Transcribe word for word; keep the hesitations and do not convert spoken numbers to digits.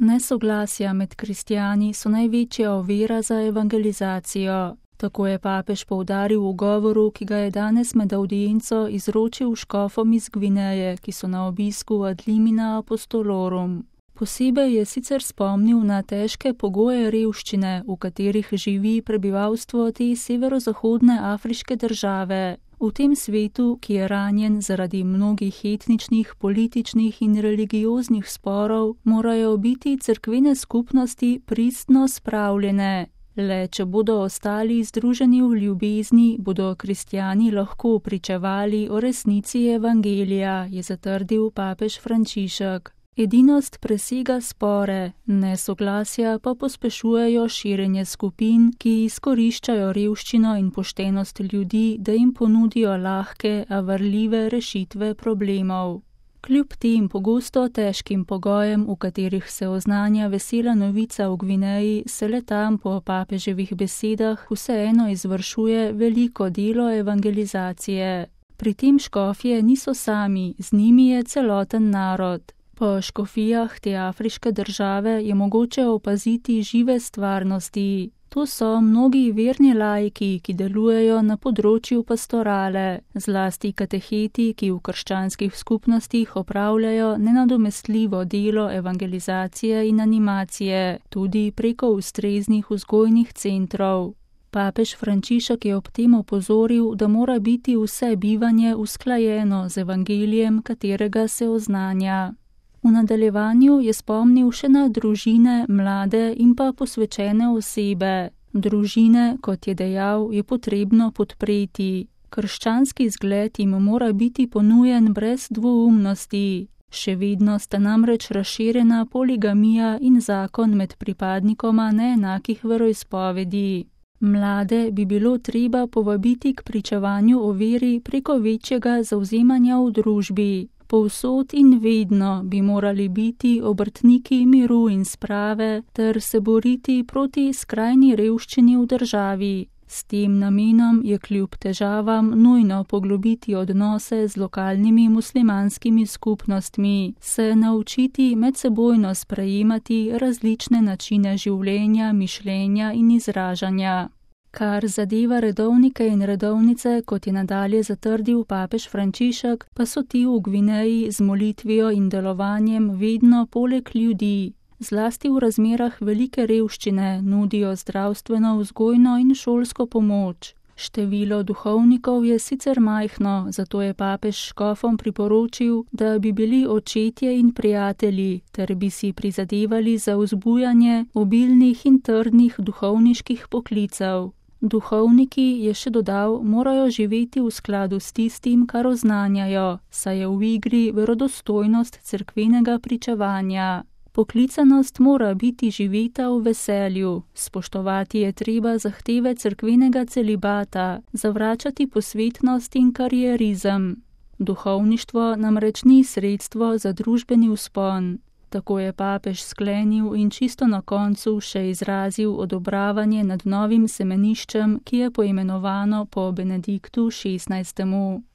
Nesoglasja med kristjani so največja ovira za evangelizacijo. Tako je papež poudaril v govoru, ki ga je danes med audienco izročil škofom iz Gvineje, ki so na obisku ad limina apostolorum. Posebej je sicer spomnil na težke pogoje revščine, v katerih živi prebivalstvo te severozahodne afriške države. V tem svetu, ki je ranjen zaradi mnogih etničnih, političnih in religioznih sporov, morajo biti cerkvene skupnosti pristno spravljene. Le če bodo ostali združeni v ljubezni, bodo kristjani lahko pričevali o resnici evangelija, je zatrdil papež Frančišek. Edinost presega spore, nesoglasja pa pospešujejo širjenje skupin, ki izkoriščajo revščino in poštenost ljudi, da jim ponudijo lahke, a varljive rešitve problemov. Kljub tem pogosto težkim pogojem, v katerih se oznanja vesela novica v Gvineji, se le tam po papeževih besedah vseeno izvršuje veliko delo evangelizacije. Pri tem škofje niso sami, z njimi je celoten narod. Po škofijah te afriške države je mogoče opaziti žive stvarnosti. To so mnogi verni laiki, ki delujejo na področju pastorale, zlasti kateheti, ki v krščanskih skupnostih opravljajo nenadomestljivo delo evangelizacije in animacije, tudi preko ustreznih vzgojnih centrov. Papež Frančišek je ob tem opozoril, da mora biti vse bivanje usklajeno z evangelijem, katerega se oznanja. V nadaljevanju je spomnil še na družine, mlade in pa posvečene osebe. Družine, kot je dejal, je potrebno podpreti. Krščanski zgled jim mora biti ponujen brez dvoumnosti. Še vedno sta namreč razširjena poligamija in zakon med pripadnikoma neenakih veroizpovedi. Mlade bi bilo treba povabiti k pričevanju o veri preko večjega zavzemanja v družbi. Povsod in vedno bi morali biti obrtniki miru in sprave ter se boriti proti skrajni revščini v državi. S tem namenom je kljub težavam nujno poglobiti odnose z lokalnimi muslimanskimi skupnostmi, se naučiti medsebojno sprejemati različne načine življenja, mišljenja in izražanja. Kar zadeva redovnike in redovnice, kot je nadalje zatrdil papež Frančišek, pa so ti v Gvineji z molitvijo in delovanjem vedno poleg ljudi. Zlasti v razmerah velike revščine nudijo zdravstveno, vzgojno in šolsko pomoč. Število duhovnikov je sicer majhno, zato je papež škofom priporočil, da bi bili očetje in prijatelji, ter bi si prizadevali za vzbujanje obilnih in trdnih duhovniških poklicev. Duhovniki, je še dodal, morajo živeti v skladu s tistim, kar oznanjajo, saj je v igri verodostojnost cerkvenega pričevanja. Poklicanost mora biti živeta v veselju, spoštovati je treba zahteve cerkvenega celibata, zavračati posvetnost in karierizem. Duhovništvo namreč ni sredstvo za družbeni vzpon. Tako je papež sklenil in čisto na koncu še izrazil odobravanje nad novim semeniščem, ki je poimenovano po Benediktu šestnajstemu.